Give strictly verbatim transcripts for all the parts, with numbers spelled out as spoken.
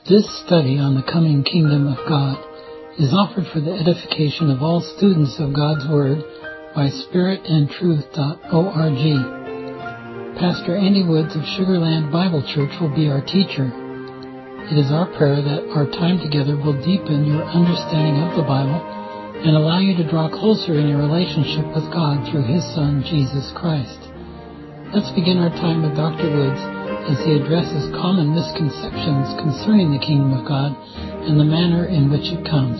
This study on the coming kingdom of God is offered for the edification of all students of God's Word by spirit and truth dot org. Pastor Andy Woods of Sugarland Bible Church will be our teacher. It is our prayer that our time together will deepen your understanding of the Bible and allow you to draw closer in your relationship with God through His Son, Jesus Christ. Let's begin our time with Doctor Woods as he addresses common misconceptions concerning the kingdom of God and the manner in which it comes.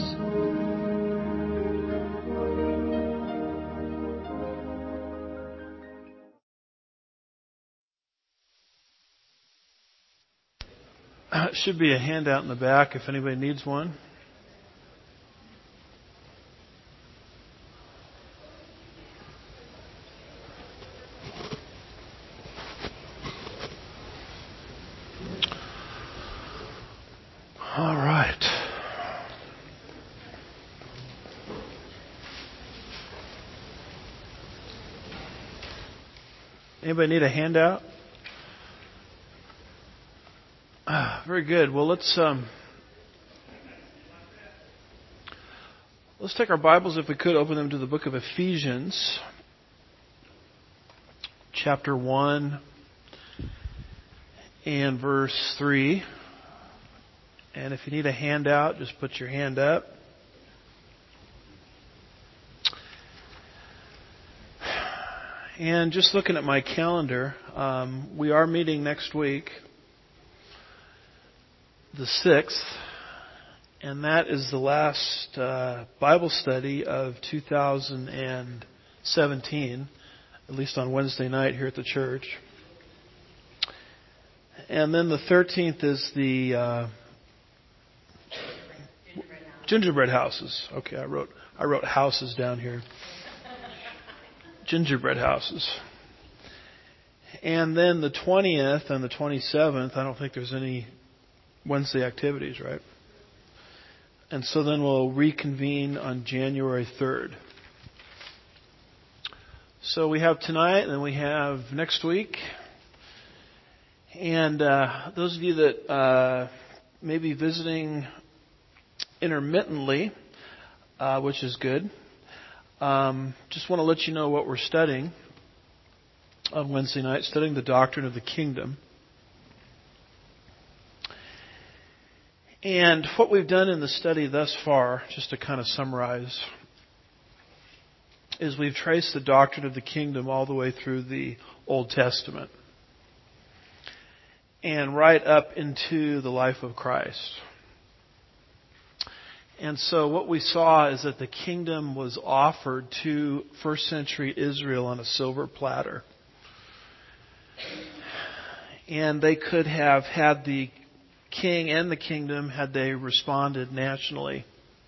Uh, it should be a handout in the back if anybody needs one. All right. Anybody need a handout? Ah, very good. Well, let's um, let's take our Bibles, if we could, open them to the book of Ephesians, chapter one and verse three. And if you need a handout, just put your hand up. And just looking at my calendar, um, we are meeting next week, the sixth, and that is the last uh, Bible study of two thousand seventeen, at least on Wednesday night here at the church. And then the thirteenth is the uh, gingerbread houses. Okay, I wrote I wrote houses down here. Gingerbread houses. And then the twentieth and the twenty-seventh, I don't think there's any Wednesday activities, right? And so then we'll reconvene on January third. So we have tonight and then we have next week. And uh, those of you that uh, may be visiting intermittently, uh, which is good. Um, just want to let you know what we're studying on Wednesday night, studying the doctrine of the kingdom. And what we've done in the study thus far, just to kind of summarize, is we've traced the doctrine of the kingdom all the way through the Old Testament and right up into the life of Christ. And so what we saw is that the kingdom was offered to first century Israel on a silver platter. And they could have had the king and the kingdom had they responded nationally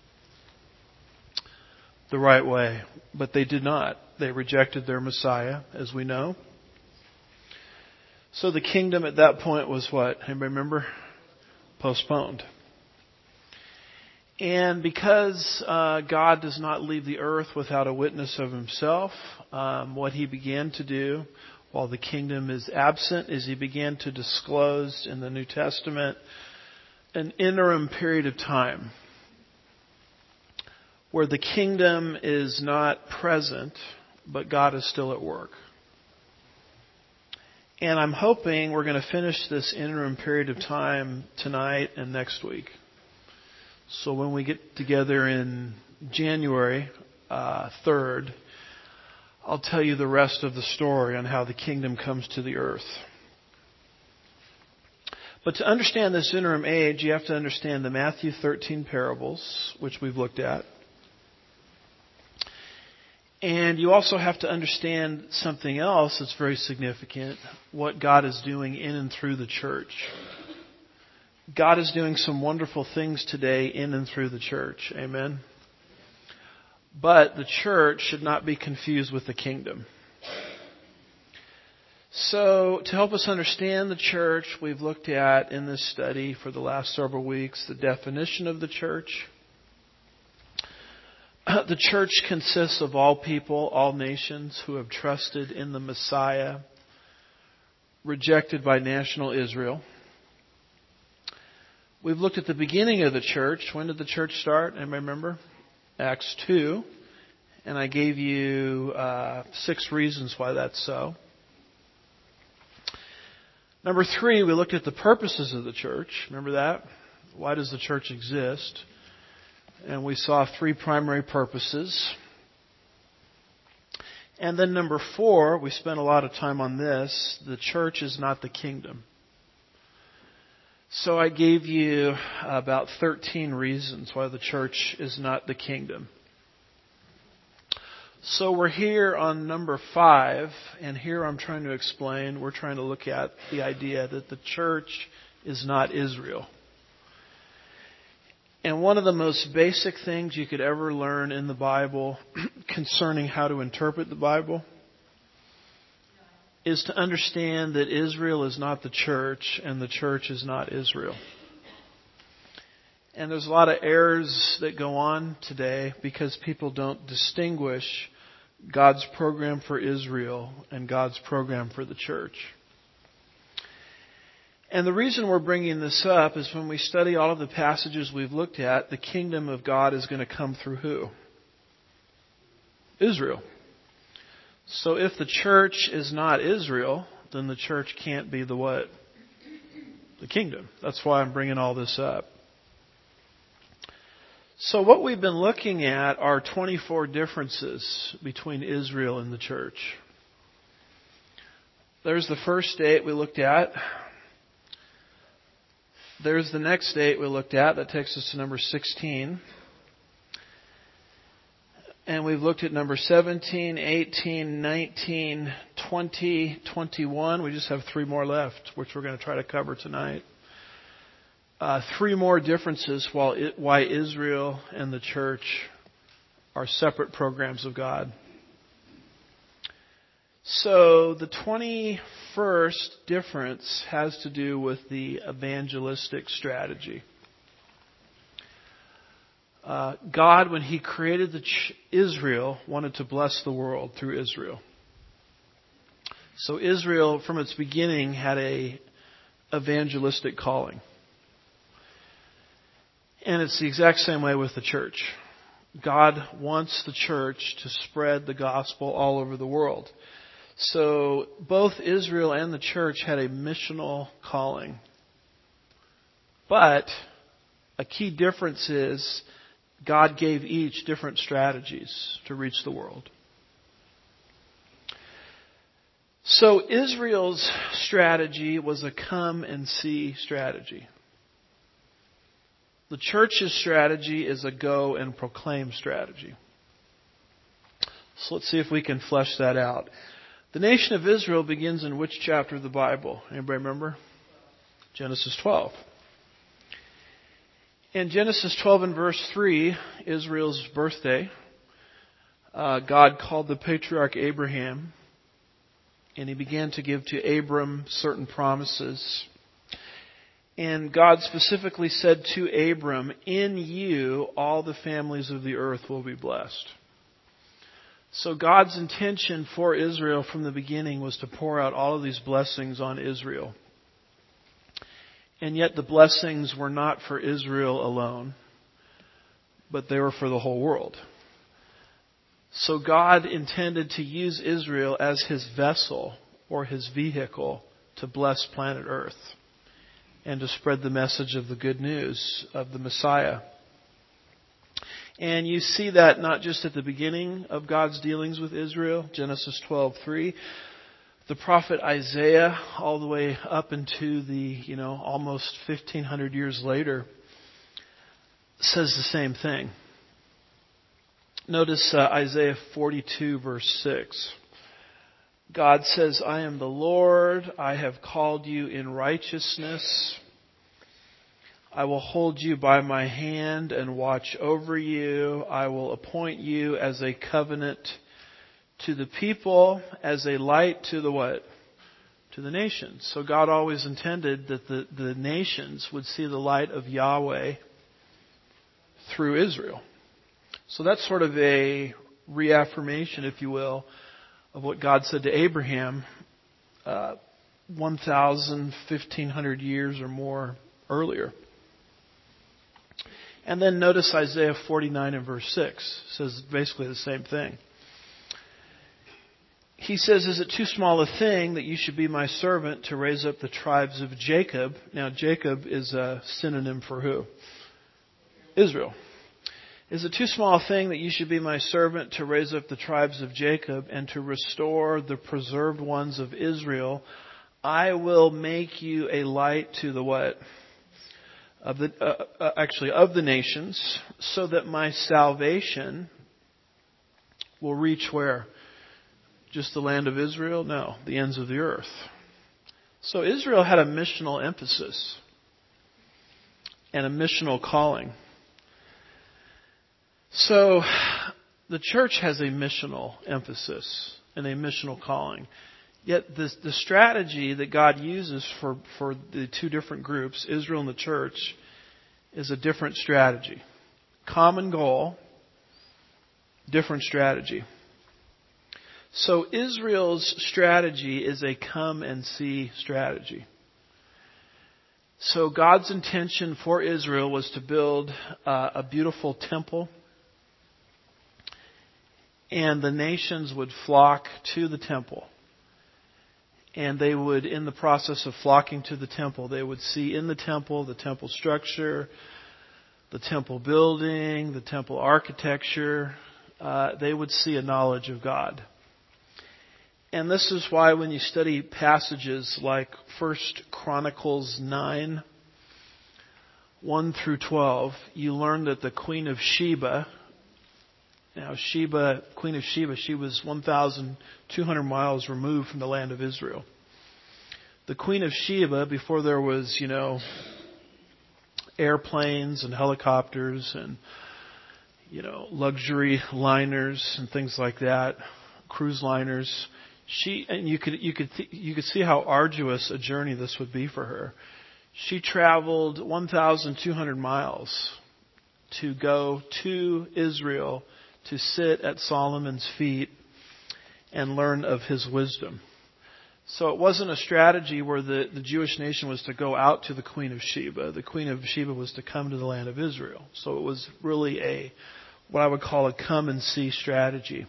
the right way. But they did not. They rejected their Messiah, as we know. So the kingdom at that point was what? Anybody remember? Postponed. And because uh, God does not leave the earth without a witness of Himself, um, what He began to do while the kingdom is absent is He began to disclose in the New Testament an interim period of time where the kingdom is not present, but God is still at work. And I'm hoping we're going to finish this interim period of time tonight and next week. So when we get together in January uh, third, I'll tell you the rest of the story on how the kingdom comes to the earth. But to understand this interim age, you have to understand the Matthew thirteen parables, which we've looked at. And you also have to understand something else that's very significant, what God is doing in and through the church. God is doing some wonderful things today in and through the church. Amen. But the church should not be confused with the kingdom. So, to help us understand the church, we've looked at in this study for the last several weeks the definition of the church. The church consists of all people, all nations who have trusted in the Messiah, rejected by national Israel. We've looked at the beginning of the church. When did the church start? Anybody remember? Acts two. And I gave you uh, six reasons why that's so. Number three, we looked at the purposes of the church. Remember that? Why does the church exist? And we saw three primary purposes. And then number four, we spent a lot of time on this. The church is not the kingdom. So I gave you about thirteen reasons why the church is not the kingdom. So we're here on number five, and here I'm trying to explain, we're trying to look at the idea that the church is not Israel. And one of the most basic things you could ever learn in the Bible concerning how to interpret the Bible is to understand that Israel is not the church and the church is not Israel. And there's a lot of errors that go on today because people don't distinguish God's program for Israel and God's program for the church. And the reason we're bringing this up is when we study all of the passages we've looked at, the kingdom of God is going to come through who? Israel. So if the church is not Israel, then the church can't be the what? The kingdom. That's why I'm bringing all this up. So what we've been looking at are twenty-four differences between Israel and the church. There's the first date we looked at. There's the next date we looked at. That takes us to number sixteen. And we've looked at number seventeen, eighteen, nineteen, twenty, twenty-one. We just have three more left, which we're going to try to cover tonight. Uh, three more differences while it, why Israel and the church are separate programs of God. So the twenty-first difference has to do with the evangelistic strategy. Uh, God, when He created the ch- Israel, wanted to bless the world through Israel. So Israel, from its beginning, had a evangelistic calling. And it's the exact same way with the church. God wants the church to spread the gospel all over the world. So both Israel and the church had a missional calling. But a key difference is God gave each different strategies to reach the world. So Israel's strategy was a come and see strategy. The church's strategy is a go and proclaim strategy. So let's see if we can flesh that out. The nation of Israel begins in which chapter of the Bible? Anybody remember? Genesis twelve. In Genesis twelve and verse three, Israel's birthday, uh, God called the patriarch Abraham, and He began to give to Abram certain promises. And God specifically said to Abram, in you all the families of the earth will be blessed. So God's intention for Israel from the beginning was to pour out all of these blessings on Israel. And yet the blessings were not for Israel alone, but they were for the whole world. So God intended to use Israel as His vessel or His vehicle to bless planet Earth and to spread the message of the good news of the Messiah. And you see that not just at the beginning of God's dealings with Israel, Genesis twelve three. The prophet Isaiah, all the way up into the, you know, almost fifteen hundred years later, says the same thing. Notice uh, Isaiah forty-two verse six. God says, I am the Lord, I have called you in righteousness. I will hold you by my hand and watch over you. I will appoint you as a covenant to the people, as a light to the what? To the nations. So God always intended that the, the nations would see the light of Yahweh through Israel. So that's sort of a reaffirmation, if you will, of what God said to Abraham uh, one thousand, fifteen hundred years or more earlier. And then notice Isaiah forty-nine and verse six. It says basically the same thing. He says, is it too small a thing that you should be my servant to raise up the tribes of Jacob? Now, Jacob is a synonym for who? Israel. Is it too small a thing that you should be my servant to raise up the tribes of Jacob and to restore the preserved ones of Israel? I will make you a light to the what? Of the, uh, uh, actually, of the nations, so that my salvation will reach where? Just the land of Israel? No, the ends of the earth. So Israel had a missional emphasis and a missional calling. So the church has a missional emphasis and a missional calling. Yet the, the strategy that God uses for, for the two different groups, Israel and the church, is a different strategy. Common goal, different strategy. So Israel's strategy is a come and see strategy. So God's intention for Israel was to build uh, a beautiful temple, and the nations would flock to the temple. And they would, in the process of flocking to the temple, they would see in the temple the temple structure, the temple building, the temple architecture. Uh, they would see a knowledge of God. And this is why when you study passages like First Chronicles nine, one through twelve, you learn that the Queen of Sheba, now Sheba, Queen of Sheba, she was one thousand two hundred miles removed from the land of Israel. The Queen of Sheba, before there was, you know, airplanes and helicopters and, you know, luxury liners and things like that, cruise liners, She and you could you could th- you could see how arduous a journey this would be for her. She traveled one thousand two hundred miles to go to Israel to sit at Solomon's feet and learn of his wisdom. So it wasn't a strategy where the, the Jewish nation was to go out to the Queen of Sheba. The Queen of Sheba was to come to the land of Israel. So it was really a what I would call a come and see strategy.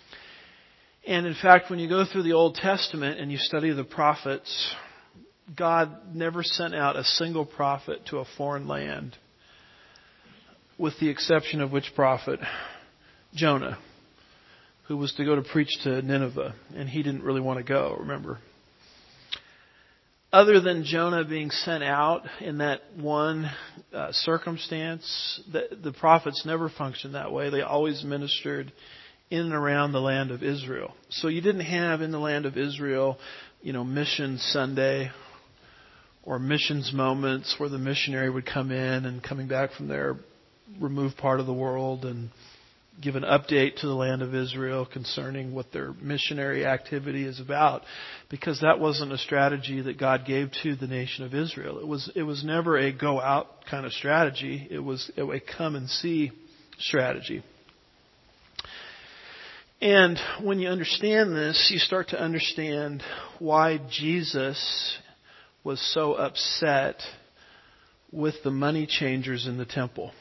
And in fact, when you go through the Old Testament and you study the prophets, God never sent out a single prophet to a foreign land, with the exception of which prophet? Jonah, who was to go to preach to Nineveh, and he didn't really want to go, remember. Other than Jonah being sent out in that one uh, circumstance, the, the prophets never functioned that way. They always ministered in and around the land of Israel. So you didn't have in the land of Israel, you know, Mission Sunday or missions moments where the missionary would come in and coming back from their removed part of the world and give an update to the land of Israel concerning what their missionary activity is about, because that wasn't a strategy that God gave to the nation of Israel. It was it was never a go out kind of strategy. It was a come and see strategy. And when you understand this, you start to understand why Jesus was so upset with the money changers in the temple.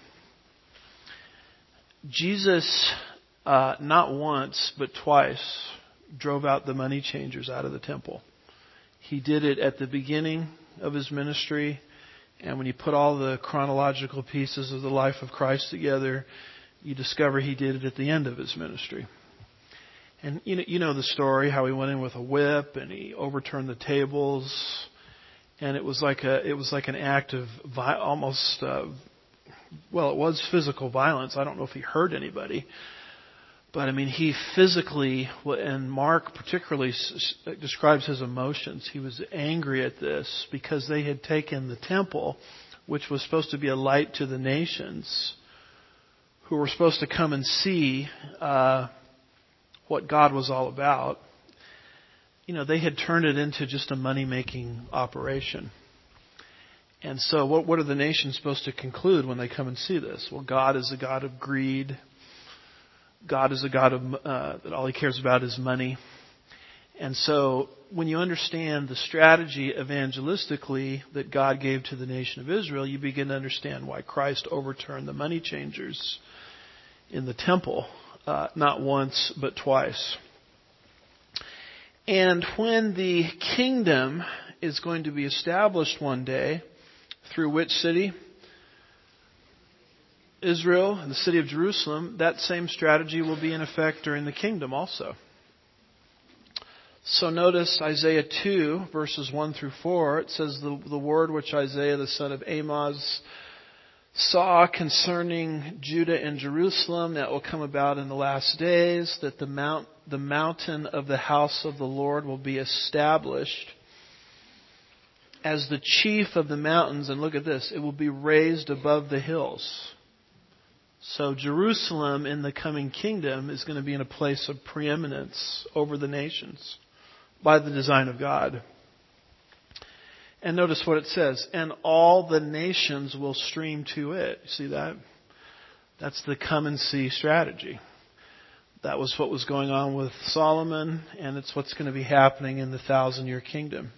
Jesus, uh, not once, but twice, drove out the money changers out of the temple. He did it at the beginning of his ministry, and when you put all the chronological pieces of the life of Christ together, you discover he did it at the end of his ministry. And you know, you know the story, how he went in with a whip and he overturned the tables, and it was like a it was like an act of vi- almost uh, well, it was physical violence. I don't know if he hurt anybody, but I mean, he physically, and Mark particularly describes his emotions. He was angry at this because they had taken the temple, which was supposed to be a light to the nations, who were supposed to come and see uh, what God was all about. You know, they had turned it into just a money-making operation. And so what, what are the nations supposed to conclude when they come and see this? Well, God is a God of greed. God is a God of uh, that all he cares about is money. And so when you understand the strategy evangelistically that God gave to the nation of Israel, you begin to understand why Christ overturned the money changers in the temple, uh, not once, but twice. And when the kingdom is going to be established one day, through which city? Israel, the city of Jerusalem, that same strategy will be in effect during the kingdom also. So notice Isaiah two, verses one through four. It says, the, the word which Isaiah the son of Amoz saw concerning Judah and Jerusalem, that will come about in the last days, that the mount, the mountain of the house of the Lord will be established as the chief of the mountains. And look at this, it will be raised above the hills. So Jerusalem in the coming kingdom is going to be in a place of preeminence over the nations by the design of God. And notice what it says, and all the nations will stream to it. You see that? That's the come and see strategy. That was what was going on with Solomon, and it's what's going to be happening in the thousand-year kingdom.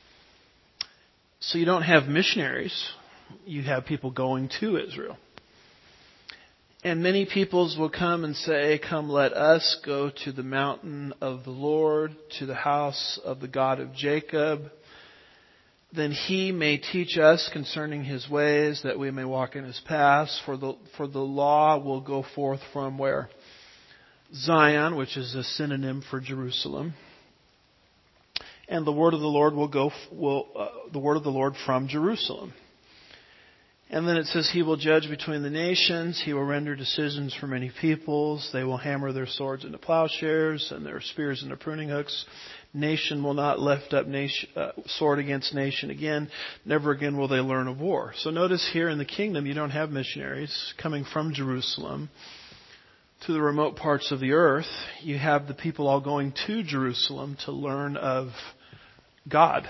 So you don't have missionaries. You have people going to Israel. And many peoples will come and say, come, let us go to the mountain of the Lord, to the house of the God of Jacob. Then he may teach us concerning his ways, that we may walk in his paths. For the, for the law will go forth from where? Zion, which is a synonym for Jerusalem. And the word of the Lord will go, will, uh, the word of the Lord from Jerusalem. And then it says, he will judge between the nations. He will render decisions for many peoples. They will hammer their swords into plowshares and their spears into pruning hooks. Nation will not lift up nation, uh, sword against nation again. Never again will they learn of war. So notice here in the kingdom, you don't have missionaries coming from Jerusalem to the remote parts of the earth. You have the people all going to Jerusalem to learn of God.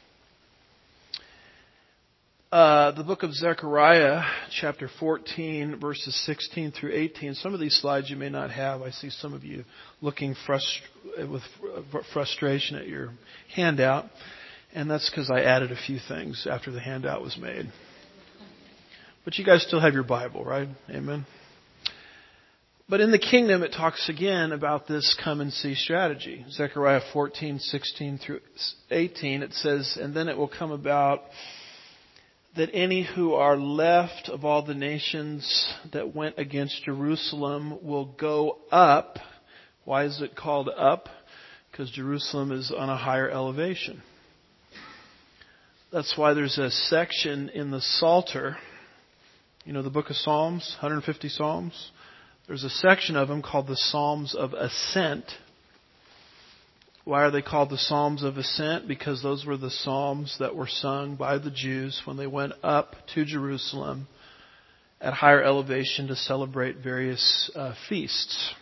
Uh, the book of Zechariah, chapter fourteen, verses sixteen through eighteen. Some of these slides you may not have. I see some of you looking frust- with frustration at your handout. And that's because I added a few things after the handout was made. But you guys still have your Bible, right? Amen. But in the kingdom, it talks again about this come and see strategy. Zechariah fourteen, sixteen through eighteen, it says, and then it will come about that any who are left of all the nations that went against Jerusalem will go up. Why is it called up? Because Jerusalem is on a higher elevation. That's why there's a section in the Psalter, you know, the book of Psalms, one hundred fifty Psalms. There's a section of them called the Psalms of Ascent. Why are they called the Psalms of Ascent? Because those were the psalms that were sung by the Jews when they went up to Jerusalem at higher elevation to celebrate various uh, feasts.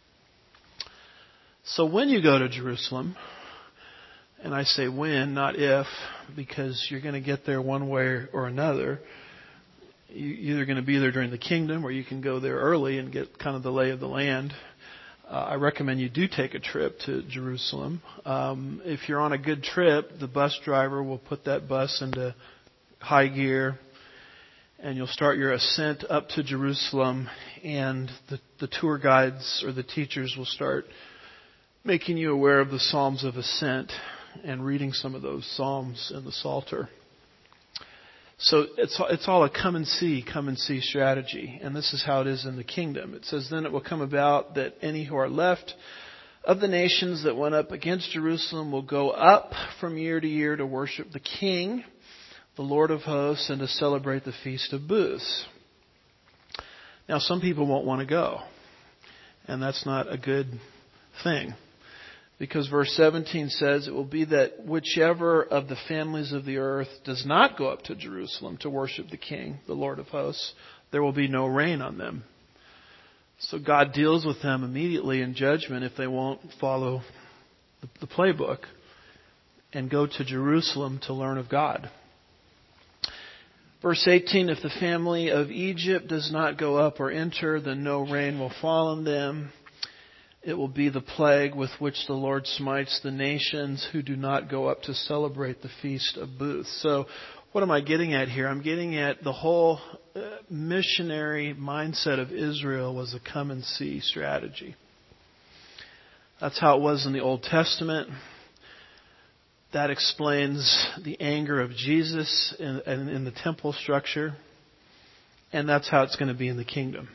So when you go to Jerusalem, and I say when, not if, because you're going to get there one way or another. You're either going to be there during the kingdom, or you can go there early and get kind of the lay of the land. Uh, I recommend you do take a trip to Jerusalem. Um, if you're on a good trip, the bus driver will put that bus into high gear, and you'll start your ascent up to Jerusalem, and the, the tour guides or the teachers will start making you aware of the Psalms of Ascent and reading some of those Psalms in the Psalter. So it's it's all a come and see, come and see strategy. And this is how it is in the kingdom. It says, then it will come about that any who are left of the nations that went up against Jerusalem will go up from year to year to worship the King, the Lord of hosts, and to celebrate the Feast of Booths. Now, some people won't want to go. And that's not a good thing. Because verse seventeen says, it will be that whichever of the families of the earth does not go up to Jerusalem to worship the King, the Lord of hosts, there will be no rain on them. So God deals with them immediately in judgment if they won't follow the playbook and go to Jerusalem to learn of God. Verse eighteen, if the family of Egypt does not go up or enter, then no rain will fall on them. It will be the plague with which the Lord smites the nations who do not go up to celebrate the Feast of Booths. So what am I getting at here? I'm getting at the whole missionary mindset of Israel was a come and see strategy. That's how it was in the Old Testament. That explains the anger of Jesus in, in, in the temple structure. And that's how it's going to be in the kingdom.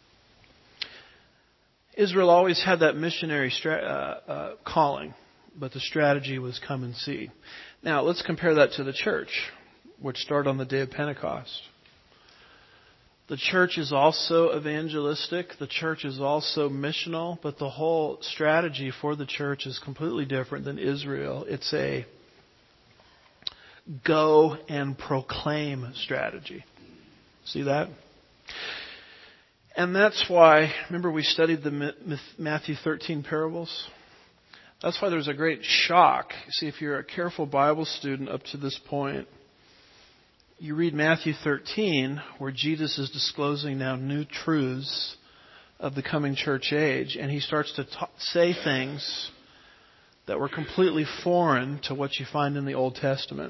Israel always had that missionary stra- uh, uh, calling, but the strategy was come and see. Now, let's compare that to the church, which started on the day of Pentecost. The church is also evangelistic. The church is also missional, but the whole strategy for the church is completely different than Israel. It's a go and proclaim strategy. See that? And that's why, remember we studied the Matthew thirteen parables? That's why there's a great shock. See, if you're a careful Bible student up to this point, you read Matthew thirteen, where Jesus is disclosing now new truths of the coming church age, and he starts to ta- say things that were completely foreign to what you find in the Old Testament.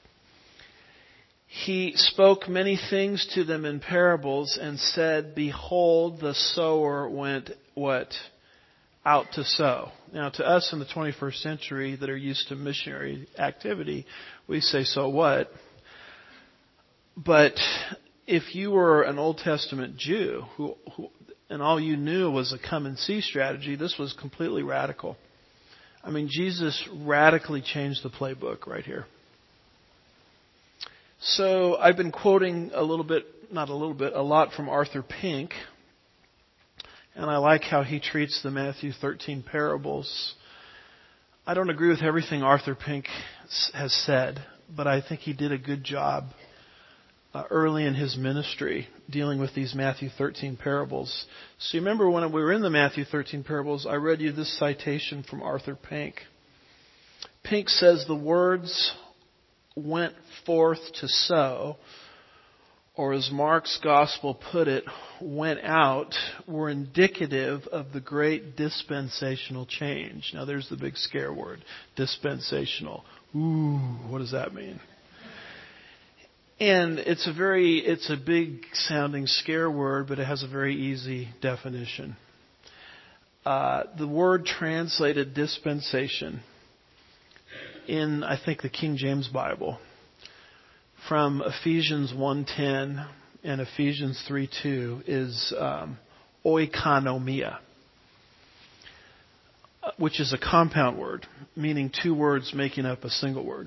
He spoke many things to them in parables and said, "Behold, the sower went," what? Out to sow. Now, to us in the twenty-first century that are used to missionary activity, we say, so what? But if you were an Old Testament Jew who, who and all you knew was a come and see strategy, this was completely radical. I mean, Jesus radically changed the playbook right here. So I've been quoting a little bit, not a little bit, a lot from Arthur Pink. And I like how he treats the Matthew thirteen parables. I don't agree with everything Arthur Pink has said, but I think he did a good job uh, early in his ministry dealing with these Matthew thirteen parables. So you remember when we were in the Matthew thirteen parables, I read you this citation from Arthur Pink. Pink says the words went forth to sow, or as Mark's gospel put it, went out, were indicative of the great dispensational change. Now there's the big scare word, dispensational. Ooh, what does that mean? And it's a very, it's a big sounding scare word, but it has a very easy definition. Uh, the word translated dispensation in, I think, the King James Bible, from Ephesians one ten and Ephesians three two, is um, oikonomia, which is a compound word, meaning two words making up a single word.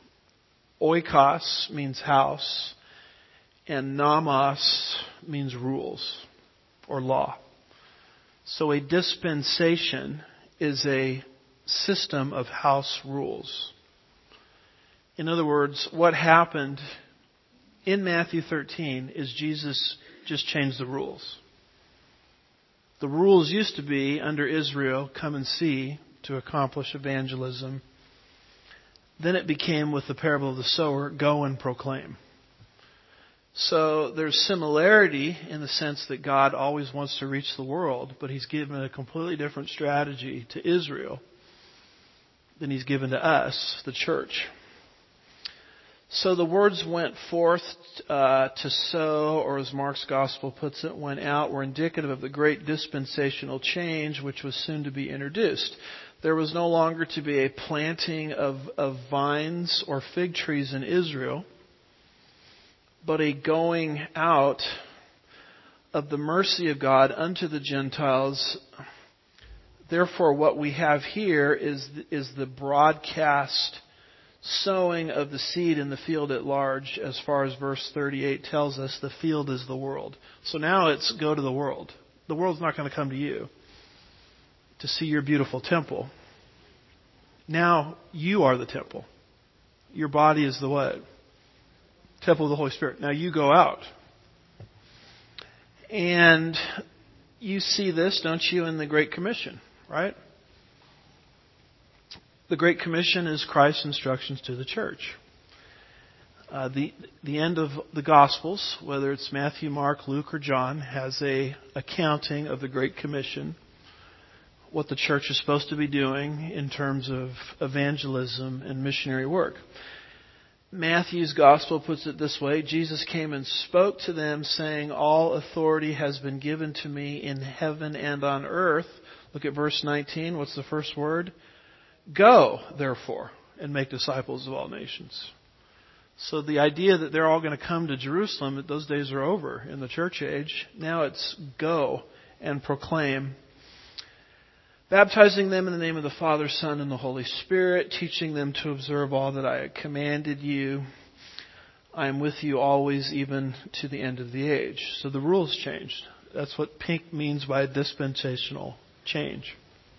Oikos means house, and nomos means rules or law. So a dispensation is a system of house rules. In other words, what happened in Matthew thirteen is Jesus just changed the rules. The rules used to be, under Israel, come and see to accomplish evangelism. Then it became, with the parable of the sower, go and proclaim. So there's similarity in the sense that God always wants to reach the world, but He's given a completely different strategy to Israel than He's given to us, the church. So the words went forth uh, to sow, or as Mark's gospel puts it, went out, were indicative of the great dispensational change which was soon to be introduced. There was no longer to be a planting of, of vines or fig trees in Israel, but a going out of the mercy of God unto the Gentiles. Therefore, what we have here is, is the broadcast sowing of the seed in the field at large, as far as verse thirty-eight tells us. The field is the world. So now it's go to the world. The world's not going to come to you to see your beautiful temple. Now you are the temple. Your body is the what? Temple of the Holy Spirit. Now you go out. And you see this, don't you, in the Great Commission, right? The Great Commission is Christ's instructions to the church. Uh, the the end of the Gospels, whether it's Matthew, Mark, Luke, or John, has a accounting of the Great Commission, what the church is supposed to be doing in terms of evangelism and missionary work. Matthew's gospel puts it this way: Jesus came and spoke to them, saying, "All authority has been given to me in heaven and on earth." Look at verse nineteen. What's the first word? Go, therefore, and make disciples of all nations. So the idea that they're all going to come to Jerusalem, that those days are over in the church age. Now it's go and proclaim. Baptizing them in the name of the Father, Son, and the Holy Spirit, teaching them to observe all that I have commanded you. I am with you always, even to the end of the age. So the rules changed. That's what pink means by dispensational change.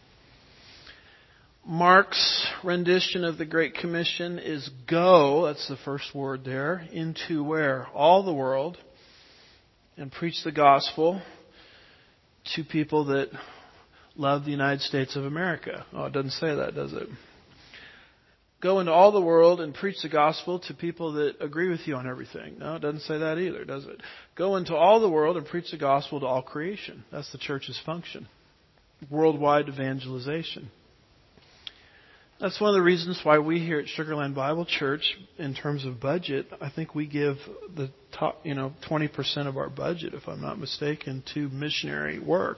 Mark's rendition of the Great Commission is go, that's the first word there, into where? All the world, and preach the gospel to people that love the United States of America. Oh, it doesn't say that, does it? Go into all the world and preach the gospel to people that agree with you on everything. No, it doesn't say that either, does it? Go into all the world and preach the gospel to all creation. That's the church's function. Worldwide evangelization. That's one of the reasons why we here at Sugarland Bible Church, in terms of budget, I think we give the top, you know, twenty percent of our budget, if I'm not mistaken, to missionary work.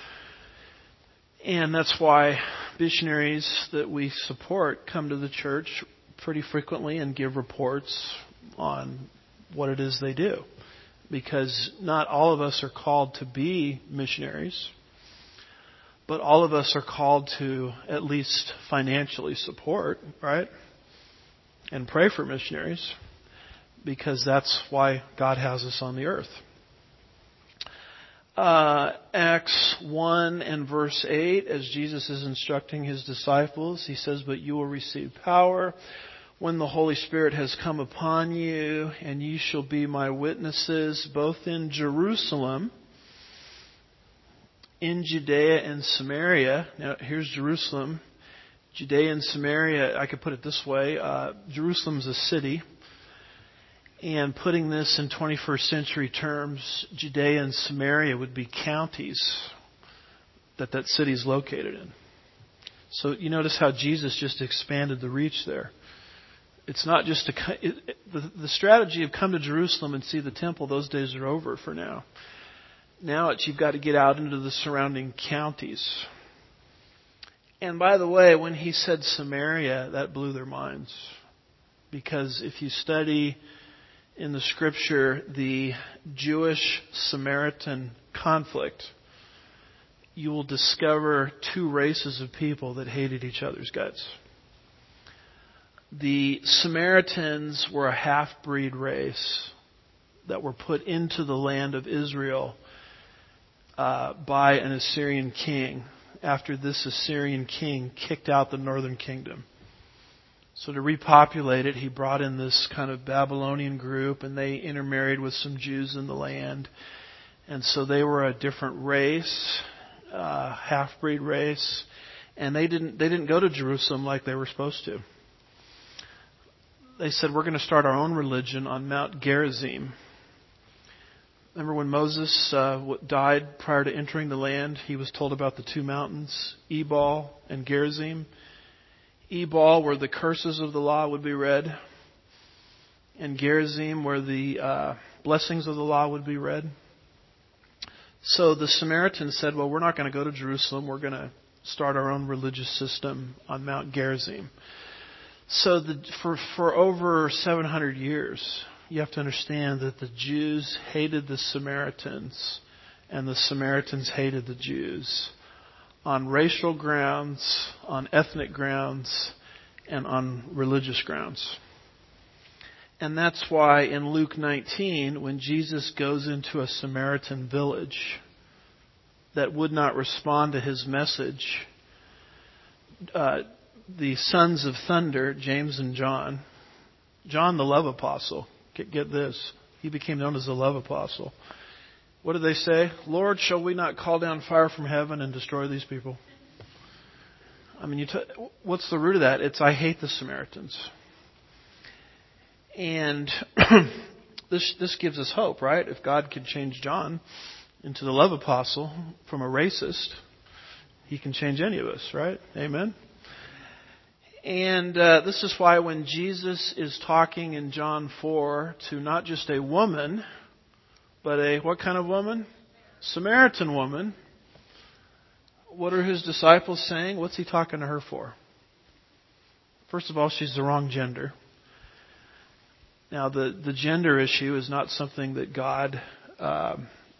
And that's why missionaries that we support come to the church pretty frequently and give reports on what it is they do. Because not all of us are called to be missionaries, but all of us are called to at least financially support, right? And pray for missionaries, because that's why God has us on the earth. Uh, Acts one and verse eight, as Jesus is instructing His disciples, He says, "But you will receive power when the Holy Spirit has come upon you, and you shall be my witnesses both in Jerusalem, in Judea and Samaria." Now, here's Jerusalem. Judea and Samaria, I could put it this way. Uh, Jerusalem's a city. And putting this in twenty-first century terms, Judea and Samaria would be counties that that city is located in. So you notice how Jesus just expanded the reach there. It's not just to, it, the, the strategy of come to Jerusalem and see the temple, those days are over for now. Now it's you've got to get out into the surrounding counties. And by the way, when He said Samaria, that blew their minds. Because if you study in the Scripture the Jewish-Samaritan conflict, you will discover two races of people that hated each other's guts. The Samaritans were a half-breed race that were put into the land of Israel uh, by an Assyrian king after this Assyrian king kicked out the northern kingdom. So to repopulate it, he brought in this kind of Babylonian group, and they intermarried with some Jews in the land. And so they were a different race, uh, half-breed race, and they didn't they didn't go to Jerusalem like they were supposed to. They said, we're going to start our own religion on Mount Gerizim. Remember when Moses uh, died prior to entering the land, he was told about the two mountains, Ebal and Gerizim. Ebal, where the curses of the law would be read, and Gerizim, where the uh, blessings of the law would be read. So the Samaritans said, well, we're not going to go to Jerusalem. We're going to start our own religious system on Mount Gerizim. So the, for, for over seven hundred years, you have to understand that the Jews hated the Samaritans, and the Samaritans hated the Jews. On racial grounds, on ethnic grounds, and on religious grounds. And that's why in Luke nineteen, when Jesus goes into a Samaritan village that would not respond to His message, uh, the sons of thunder, James and John, John the love apostle, get, get this, he became known as the love apostle. What did they say? Lord, shall we not call down fire from heaven and destroy these people? I mean, you t- what's the root of that? It's I hate the Samaritans. And this this gives us hope, right? If God could change John into the love apostle from a racist, He can change any of us, right? Amen. And uh, this is why when Jesus is talking in John four to not just a woman, but a what kind of woman? Samaritan woman. What are his disciples saying? What's he talking to her for? First of all, she's the wrong gender. Now, the, the gender issue is not something that God... Uh,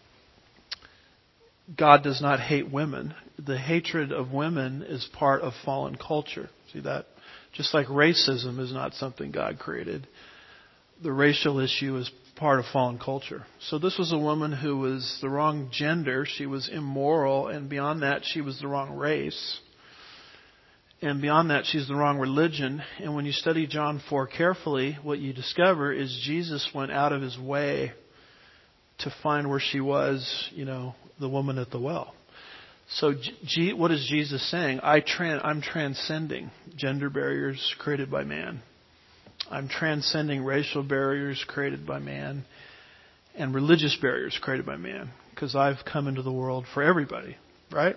God does not hate women. The hatred of women is part of fallen culture. See that? Just like racism is not something God created. The racial issue is part of fallen culture. So this was a woman who was the wrong gender. She was immoral. And beyond that, she was the wrong race. And beyond that, she's the wrong religion. And when you study John four carefully, what you discover is Jesus went out of his way to find where she was, you know, the woman at the well. So G- what is Jesus saying? I tran- I'm transcending gender barriers created by man. I'm transcending racial barriers created by man and religious barriers created by man, because I've come into the world for everybody, right?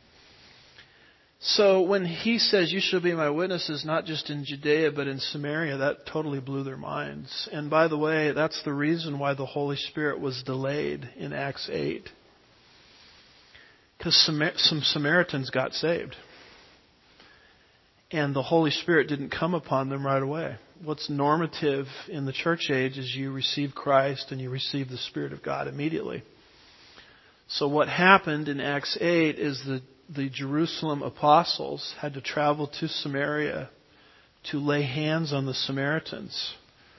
So when he says, you shall be my witnesses, not just in Judea, but in Samaria, that totally blew their minds. And by the way, that's the reason why the Holy Spirit was delayed in Acts eight. Because some, some Samaritans got saved. And the Holy Spirit didn't come upon them right away. What's normative in the church age is you receive Christ and you receive the Spirit of God immediately. So what happened in Acts eight is that the Jerusalem apostles had to travel to Samaria to lay hands on the Samaritans.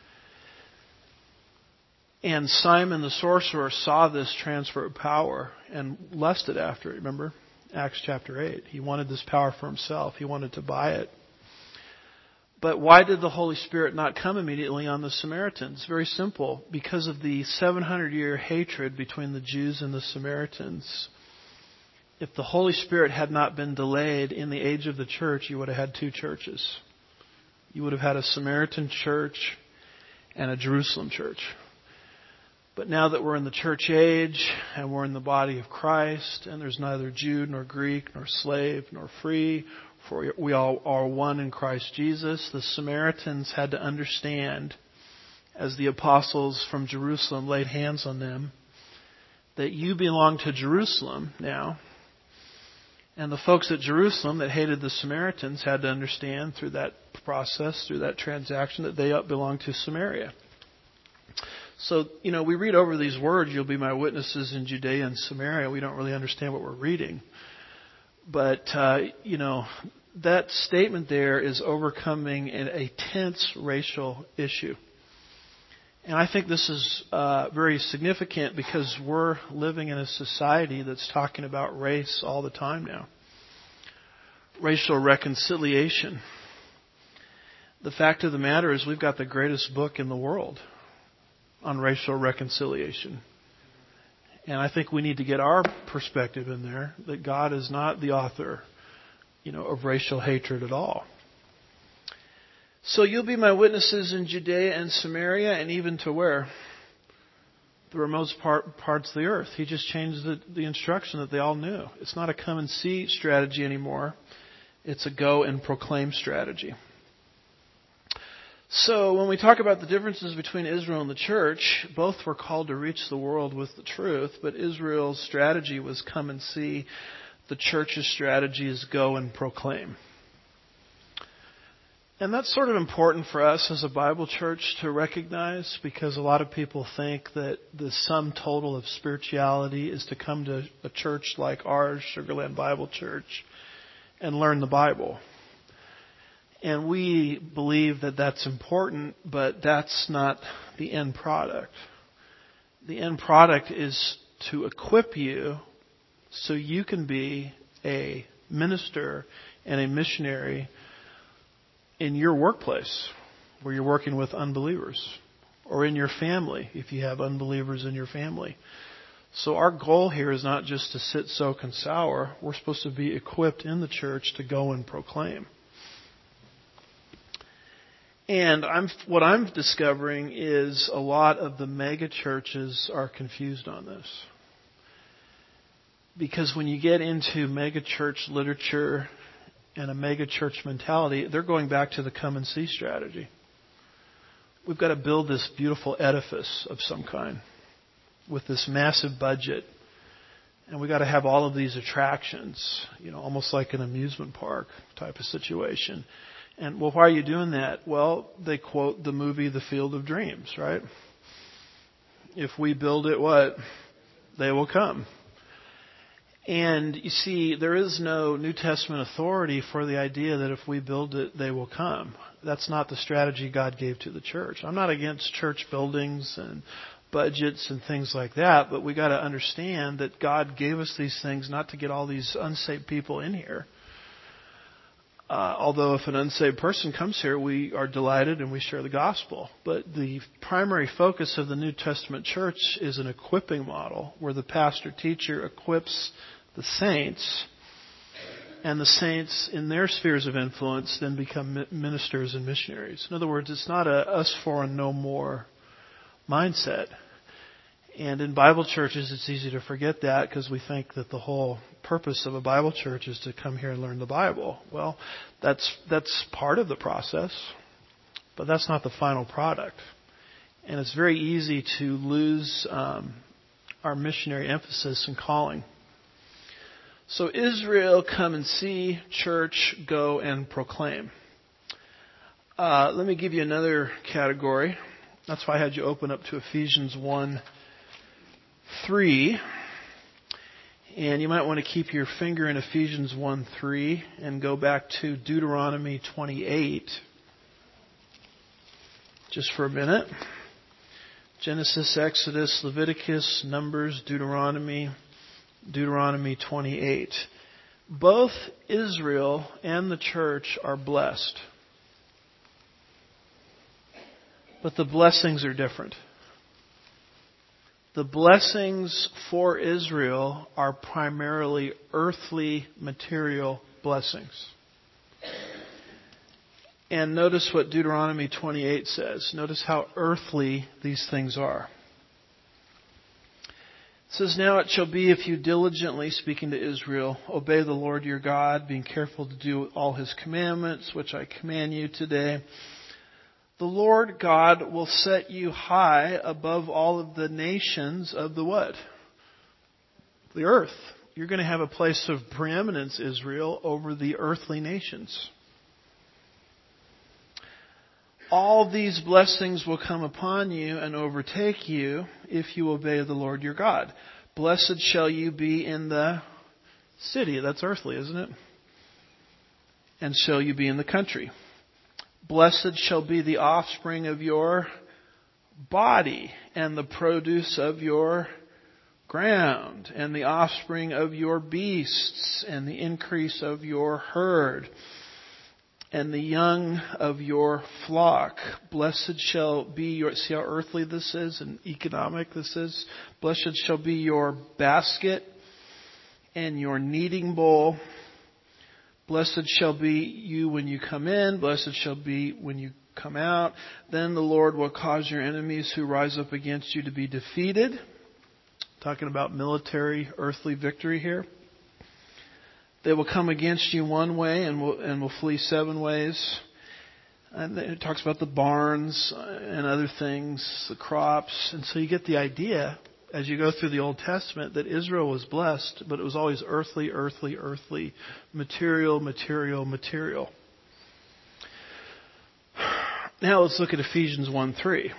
And Simon the sorcerer saw this transfer of power and lusted after it. Remember? Acts chapter eight. He wanted this power for himself. He wanted to buy it. But why did the Holy Spirit not come immediately on the Samaritans? Very simple. Because of the seven hundred year hatred between the Jews and the Samaritans. If the Holy Spirit had not been delayed in the age of the church, you would have had two churches. You would have had a Samaritan church and a Jerusalem church. But now that we're in the church age and we're in the body of Christ and there's neither Jew nor Greek nor slave nor free, for we all are one in Christ Jesus, the Samaritans had to understand, as the apostles from Jerusalem laid hands on them, that you belong to Jerusalem now. And the folks at Jerusalem that hated the Samaritans had to understand through that process, through that transaction, that they belonged to Samaria. So, you know, we read over these words, you'll be my witnesses in Judea and Samaria. We don't really understand what we're reading. But, uh, you know, that statement there is overcoming a tense racial issue. And I think this is uh, very significant because we're living in a society that's talking about race all the time now. Racial reconciliation. The fact of the matter is we've got the greatest book in the world on racial reconciliation. And I think we need to get our perspective in there, that God is not the author, you know, of racial hatred at all. So you'll be my witnesses in Judea and Samaria, and even to where? The remote part, parts of the earth. He just changed the, the instruction that they all knew. It's not a come and see strategy anymore. It's a go and proclaim strategy. So when we talk about the differences between Israel and the church, both were called to reach the world with the truth, but Israel's strategy was come and see. The church's strategy is go and proclaim. And that's sort of important for us as a Bible church to recognize, because a lot of people think that the sum total of spirituality is to come to a church like ours, Sugar Land Bible Church, and learn the Bible. And we believe that that's important, but that's not the end product. The end product is to equip you so you can be a minister and a missionary in your workplace where you're working with unbelievers, or in your family if you have unbelievers in your family. So our goal here is not just to sit, soak, and sour. We're supposed to be equipped in the church to go and proclaim. And I'm, what I'm discovering is a lot of the mega churches are confused on this. Because when you get into megachurch literature and a megachurch mentality, they're going back to the come and see strategy. We've got to build this beautiful edifice of some kind with this massive budget. And we've got to have all of these attractions, you know, almost like an amusement park type of situation. And, well, why are you doing that? Well, they quote the movie The Field of Dreams, right? If we build it, what? They will come. And you see, there is no New Testament authority for the idea that if we build it, they will come. That's not the strategy God gave to the church. I'm not against church buildings and budgets and things like that, but we got to understand that God gave us these things not to get all these unsaved people in here. Uh, although if an unsaved person comes here, we are delighted and we share the gospel. But the primary focus of the New Testament church is an equipping model where the pastor-teacher equips the saints, and the saints in their spheres of influence then become ministers and missionaries. In other words, it's not a us for and no more mindset. And in Bible churches, it's easy to forget that because we think that the whole purpose of a Bible church is to come here and learn the Bible. Well, that's that's part of the process, but that's not the final product. And it's very easy to lose um, our missionary emphasis and calling. So Israel, come and see, church, go and proclaim. Uh, let me give you another category. That's why I had you open up to Ephesians one three. And you might want to keep your finger in Ephesians one three and go back to Deuteronomy twenty-eight just for a minute. Genesis, Exodus, Leviticus, Numbers, Deuteronomy, Deuteronomy twenty-eight. Both Israel and the church are blessed. But the blessings are different. The blessings for Israel are primarily earthly, material blessings. And notice what Deuteronomy twenty-eight says. Notice how earthly these things are. It says, "Now it shall be if you diligently," speaking to Israel, "obey the Lord your God, being careful to do all His commandments, which I command you today, the Lord God will set you high above all of the nations of the what? The earth." You're going to have a place of preeminence, Israel, over the earthly nations. "All these blessings will come upon you and overtake you if you obey the Lord your God. Blessed shall you be in the city." That's earthly, isn't it? "And shall you be in the country. Blessed shall be the offspring of your body, and the produce of your ground, and the offspring of your beasts, and the increase of your herd, and the young of your flock. Blessed shall be your," see how earthly this is and economic this is? "Blessed shall be your basket and your kneading bowl. Blessed shall be you when you come in. Blessed shall be when you come out. Then the Lord will cause your enemies who rise up against you to be defeated." Talking about military, earthly victory here. "They will come against you one way and will, and will flee seven ways." And it talks about the barns and other things, the crops. And so you get the idea as you go through the Old Testament that Israel was blessed, but it was always earthly, earthly, earthly, material, material, material. Now let's look at Ephesians one three.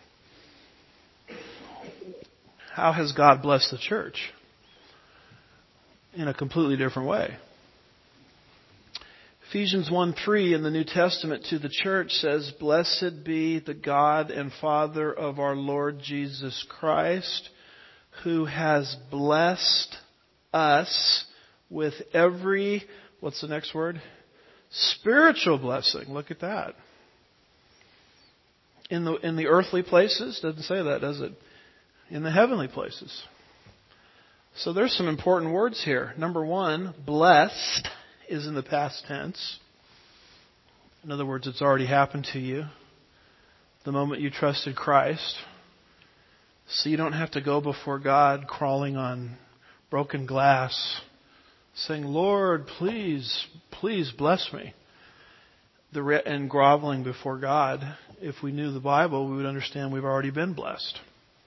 How has God blessed the church? In a completely different way. Ephesians one three in the New Testament to the church says, "Blessed be the God and Father of our Lord Jesus Christ, who has blessed us with every," what's the next word? "Spiritual blessing." Look at that. In the in the earthly places, doesn't say that, does it? In the heavenly places. So there's some important words here. Number one, blessed is in the past tense. In other words, it's already happened to you the moment you trusted Christ. So you don't have to go before God crawling on broken glass, saying, Lord, please, please bless me. The re- and groveling before God. If we knew the Bible, we would understand we've already been blessed.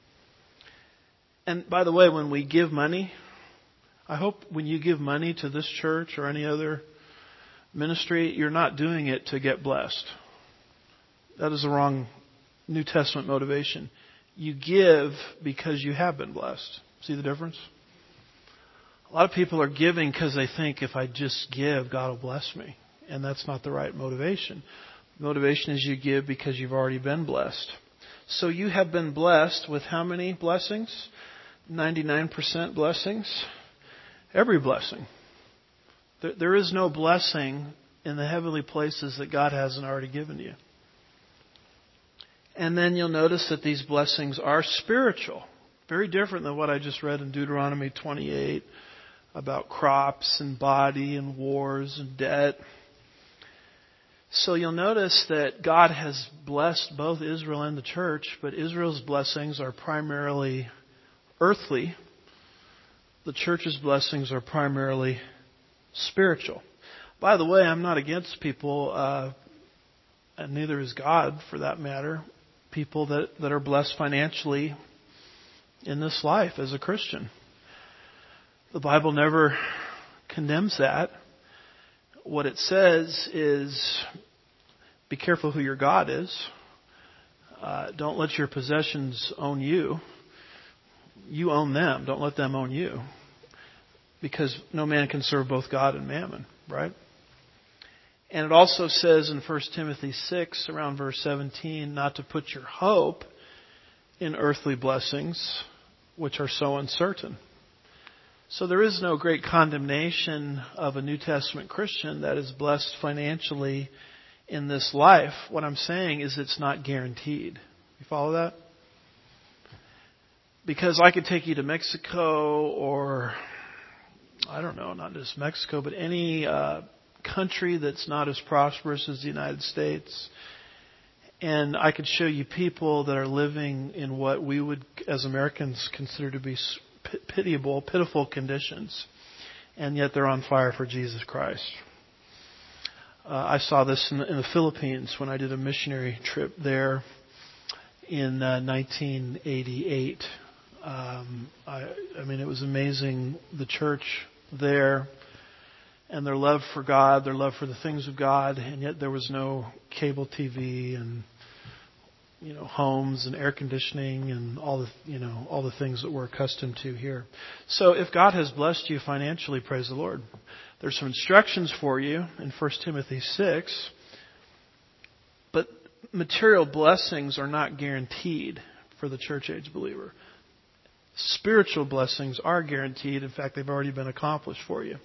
And by the way, when we give money, I hope when you give money to this church or any other ministry, you're not doing it to get blessed. That is the wrong New Testament motivation. You give because you have been blessed. See the difference? A lot of people are giving because they think if I just give, God will bless me. And that's not the right motivation. Motivation is you give because you've already been blessed. So you have been blessed with how many blessings? ninety-nine percent blessings. Every blessing. There is no blessing in the heavenly places that God hasn't already given you. And then you'll notice that these blessings are spiritual. Very different than what I just read in Deuteronomy twenty-eight about crops and body and wars and debt. So you'll notice that God has blessed both Israel and the church, but Israel's blessings are primarily earthly. The church's blessings are primarily spiritual. By the way, I'm not against people, uh, and neither is God for that matter, people that, that are blessed financially in this life as a Christian. The Bible never condemns that. What it says is, be careful who your God is. Uh, don't let your possessions own you. You own them. Don't let them own you. Because no man can serve both God and mammon, right? And it also says in First Timothy six, around verse seventeen, not to put your hope in earthly blessings, which are so uncertain. So there is no great condemnation of a New Testament Christian that is blessed financially in this life. What I'm saying is it's not guaranteed. You follow that? Because I could take you to Mexico or, I don't know, not just Mexico, but any uh, country that's not as prosperous as the United States. And I could show you people that are living in what we would, as Americans, consider to be pitiable, pitiful conditions. And yet they're on fire for Jesus Christ. Uh, I saw this in the, in the Philippines when I did a missionary trip there in uh, nineteen eighty-eight. Um, I, I mean, it was amazing, the church there and their love for God, their love for the things of God, and yet there was no cable T V and, you know, homes and air conditioning and all the, you know, all the things that we're accustomed to here. So if God has blessed you financially, praise the Lord. There's some instructions for you in First Timothy six, but material blessings are not guaranteed for the church age believer. Spiritual blessings are guaranteed. In fact, they've already been accomplished for you.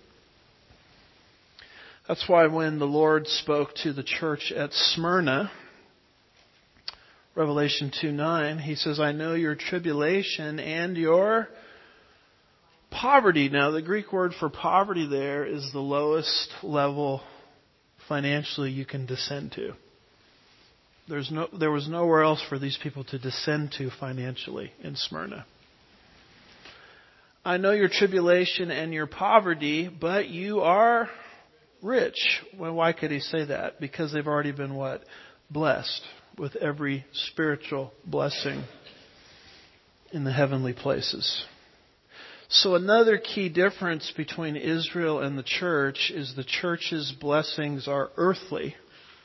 That's why when the Lord spoke to the church at Smyrna, Revelation two nine, He says, I know your tribulation and your poverty. Now, the Greek word for poverty there is the lowest level financially you can descend to. There's no, there was nowhere else for these people to descend to financially in Smyrna. I know your tribulation and your poverty, but you are rich. Well, why could he say that? Because they've already been what? Blessed with every spiritual blessing in the heavenly places. So another key difference between Israel and the church is the church's blessings are earthly.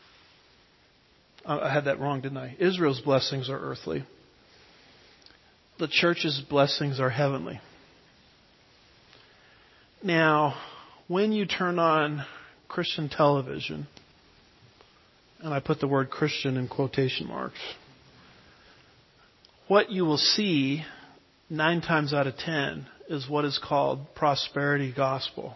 I had that wrong, didn't I? Israel's blessings are earthly. The church's blessings are heavenly. Now, when you turn on Christian television, and I put the word Christian in quotation marks, what you will see nine times out of ten is what is called prosperity gospel.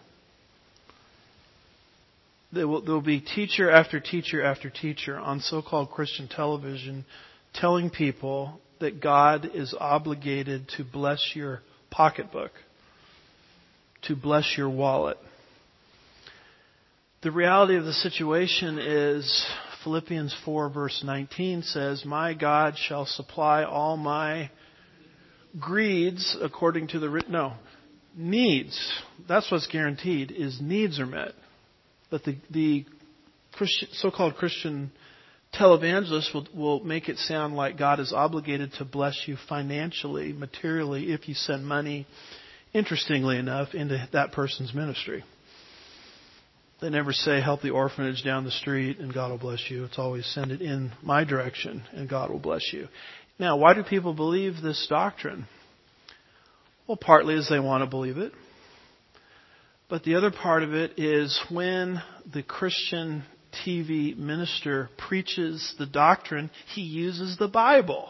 There will, there will be teacher after teacher after teacher on so-called Christian television telling people that God is obligated to bless your pocketbook, to bless your wallet. The reality of the situation is Philippians four verse nineteen says, my God shall supply all my greeds according to the written. No, needs, that's what's guaranteed, is needs are met. That the, the Christian, so-called Christian televangelists will, will make it sound like God is obligated to bless you financially, materially, if you send money, interestingly enough, into that person's ministry. They never say, help the orphanage down the street and God will bless you. It's always send it in my direction and God will bless you. Now, why do people believe this doctrine? Well, partly is they want to believe it. But the other part of it is when the Christian T V minister preaches the doctrine, he uses the Bible.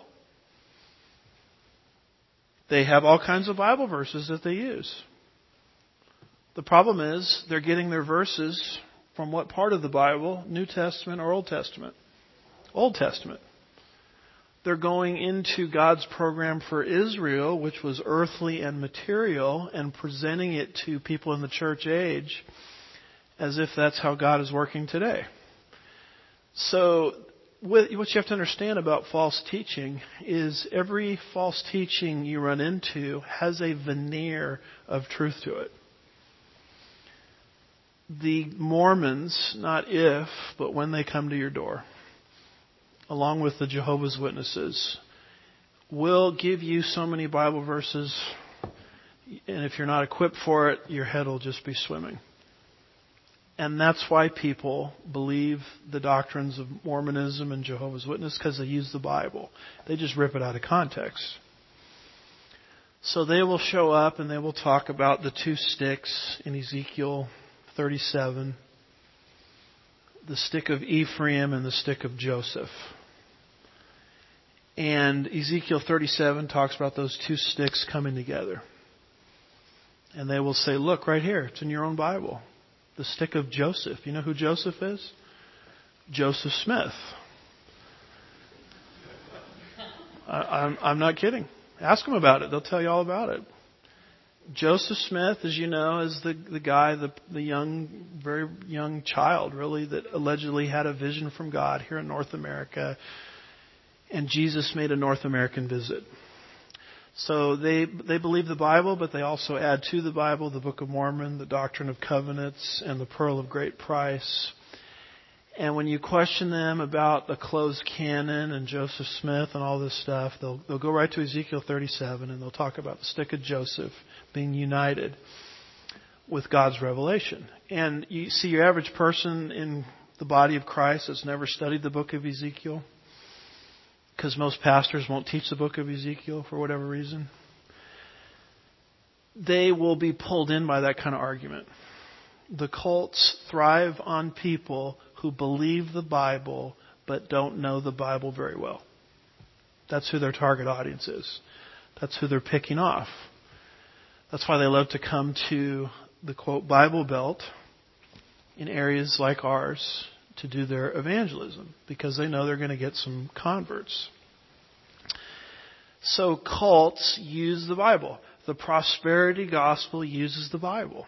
They have all kinds of Bible verses that they use. The problem is they're getting their verses from what part of the Bible? New Testament or Old Testament? Old Testament. They're going into God's program for Israel, which was earthly and material, and presenting it to people in the church age as if that's how God is working today. So what you have to understand about false teaching is every false teaching you run into has a veneer of truth to it. The Mormons, not if, but when they come to your door, along with the Jehovah's Witnesses, will give you so many Bible verses, and if you're not equipped for it, your head will just be swimming. And that's why people believe the doctrines of Mormonism and Jehovah's Witness, because they use the Bible. They just rip it out of context. So they will show up and they will talk about the two sticks in Ezekiel thirty-seven, the stick of Ephraim and the stick of Joseph. And Ezekiel thirty-seven talks about those two sticks coming together. And they will say, look, right here, it's in your own Bible. The stick of Joseph. You know who Joseph is? Joseph Smith. I, I'm, I'm not kidding. Ask them about it. They'll tell you all about it. Joseph Smith, as you know, is the, the guy, the, the young, very young child, really, that allegedly had a vision from God here in North America. And Jesus made a North American visit. So they they believe the Bible, but they also add to the Bible the Book of Mormon, the Doctrine of Covenants, and the Pearl of Great Price. And when you question them about the closed canon and Joseph Smith and all this stuff, they'll they'll go right to Ezekiel thirty-seven and they'll talk about the stick of Joseph being united with God's revelation. And you see your average person in the body of Christ that's never studied the book of Ezekiel, because most pastors won't teach the book of Ezekiel for whatever reason, they will be pulled in by that kind of argument. The cults thrive on people who believe the Bible but don't know the Bible very well. That's who their target audience is. That's who they're picking off. That's why they love to come to the, quote, Bible Belt in areas like ours to do their evangelism, because they know they're going to get some converts. So cults use the Bible. The prosperity gospel uses the Bible.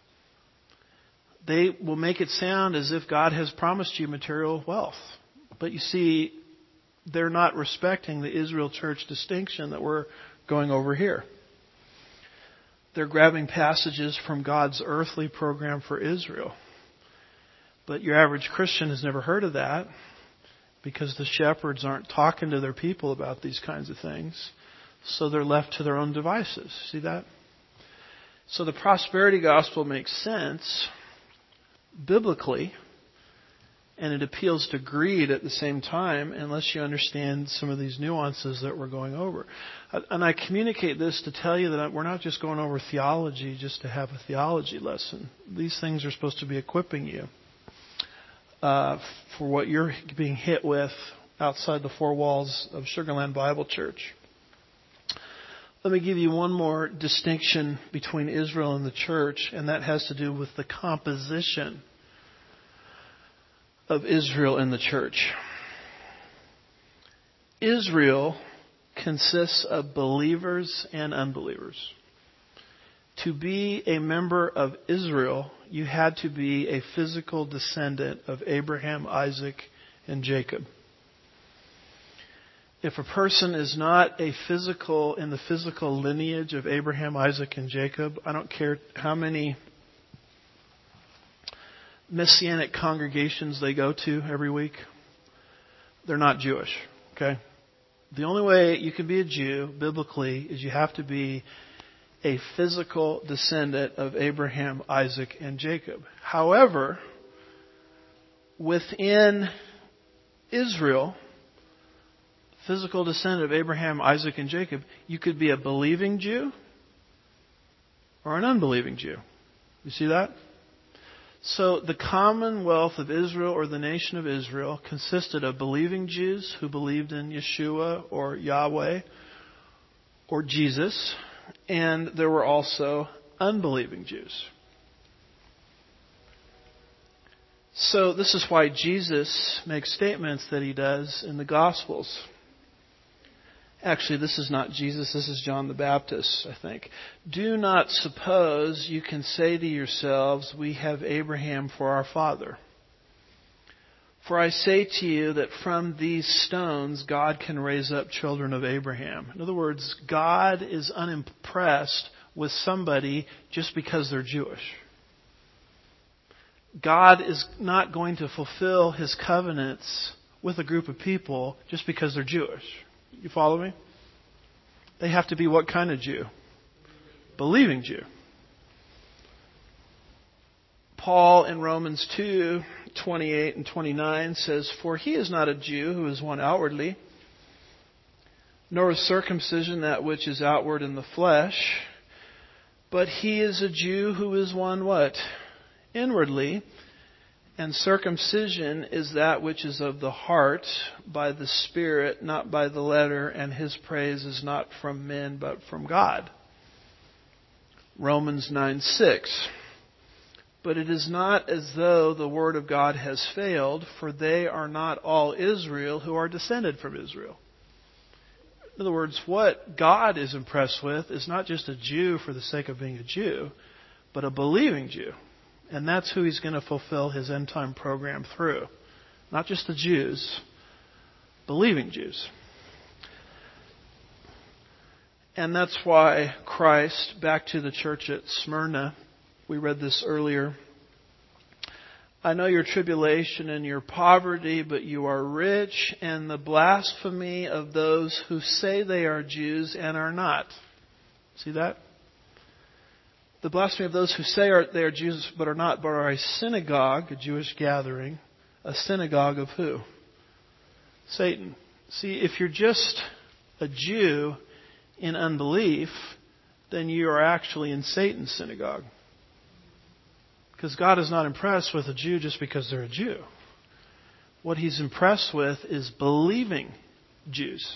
They will make it sound as if God has promised you material wealth. But you see, they're not respecting the Israel church distinction that we're going over here. They're grabbing passages from God's earthly program for Israel. But your average Christian has never heard of that, because the shepherds aren't talking to their people about these kinds of things. So they're left to their own devices. See that? So the prosperity gospel makes sense biblically, and it appeals to greed at the same time, unless you understand some of these nuances that we're going over. And I communicate this to tell you that we're not just going over theology just to have a theology lesson. These things are supposed to be equipping you Uh, for what you're being hit with outside the four walls of Sugarland Bible Church. Let me give you one more distinction between Israel and the church, and that has to do with the composition of Israel and the church. Israel consists of believers and unbelievers. To be a member of Israel, you had to be a physical descendant of Abraham, Isaac, and Jacob. If a person is not a physical, in the physical lineage of Abraham, Isaac, and Jacob, I don't care how many Messianic congregations they go to every week, they're not Jewish. Okay? The only way you can be a Jew, biblically, is you have to be a physical descendant of Abraham, Isaac, and Jacob. However, within Israel, physical descendant of Abraham, Isaac, and Jacob, you could be a believing Jew or an unbelieving Jew. You see that? So the commonwealth of Israel, or the nation of Israel, consisted of believing Jews who believed in Yeshua or Yahweh or Jesus, and there were also unbelieving Jews. So this is why Jesus makes statements that he does in the Gospels. Actually, this is not Jesus, this is John the Baptist, I think. Do not suppose you can say to yourselves, we have Abraham for our father. For I say to you that from these stones God can raise up children of Abraham. In other words, God is unimpressed with somebody just because they're Jewish. God is not going to fulfill His covenants with a group of people just because they're Jewish. You follow me? They have to be what kind of Jew? Believing Jew. Paul in Romans two, twenty-eight and twenty-nine says, For he is not a Jew who is one outwardly, nor is circumcision that which is outward in the flesh, but he is a Jew who is one what? Inwardly. And circumcision is that which is of the heart, by the Spirit, not by the letter, and his praise is not from men, but from God. Romans nine six. But it is not as though the word of God has failed, for they are not all Israel who are descended from Israel. In other words, what God is impressed with is not just a Jew for the sake of being a Jew, but a believing Jew. And that's who He's going to fulfill His end time program through. Not just the Jews, believing Jews. And that's why Christ, back to the church at Smyrna, we read this earlier. I know your tribulation and your poverty, but you are rich, and the blasphemy of those who say they are Jews and are not. See that? The blasphemy of those who say they are Jews but are not, but are a synagogue, a Jewish gathering, a synagogue of who? Satan. See, if you're just a Jew in unbelief, then you are actually in Satan's synagogue. Because God is not impressed with a Jew just because they're a Jew. What He's impressed with is believing Jews.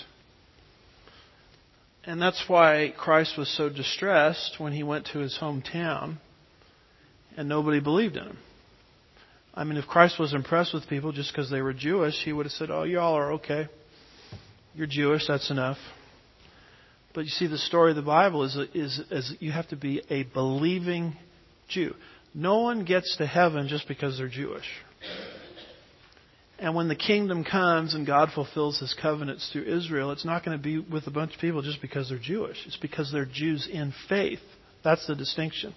And that's why Christ was so distressed when He went to His hometown and nobody believed in Him. I mean, if Christ was impressed with people just because they were Jewish, He would have said, oh, y'all are okay. You're Jewish, that's enough. But you see, the story of the Bible is, is, is you have to be a believing Jew. No one gets to heaven just because they're Jewish. And when the kingdom comes and God fulfills His covenants through Israel, it's not going to be with a bunch of people just because they're Jewish. It's because they're Jews in faith. That's the distinction.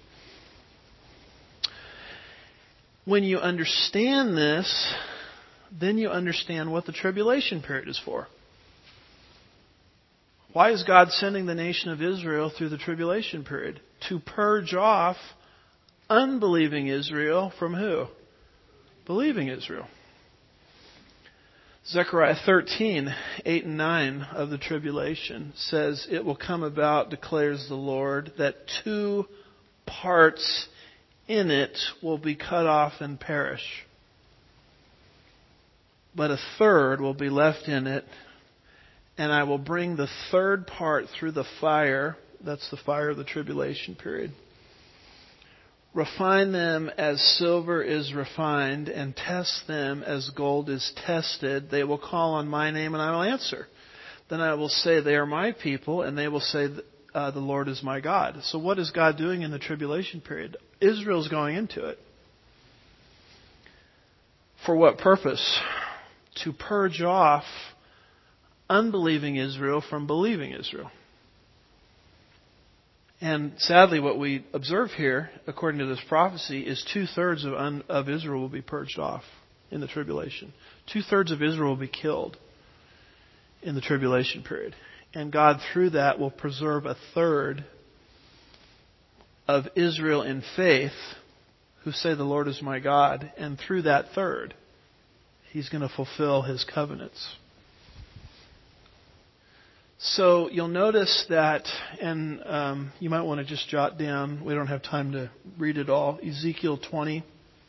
When you understand this, then you understand what the tribulation period is for. Why is God sending the nation of Israel through the tribulation period? To purge off unbelieving Israel from who? Believing Israel. Zechariah thirteen, eight and nine of the tribulation says, it will come about, declares the Lord, that two parts in it will be cut off and perish. But a third will be left in it, and I will bring the third part through the fire. That's the fire of the tribulation period. Refine them as silver is refined, and test them as gold is tested. They will call on my name, and I will answer. Then I will say, they are my people, and they will say, uh, the Lord is my God. So what is God doing in the tribulation period? Israel's going into it. For what purpose? To purge off unbelieving Israel from believing Israel. And sadly, what we observe here, according to this prophecy, is two-thirds of, un, of Israel will be purged off in the tribulation. Two-thirds of Israel will be killed in the tribulation period. And God, through that, will preserve a third of Israel in faith who say the Lord is my God. And through that third, He's going to fulfill His covenants. So you'll notice that, and um, you might want to just jot down, we don't have time to read it all, Ezekiel twenty,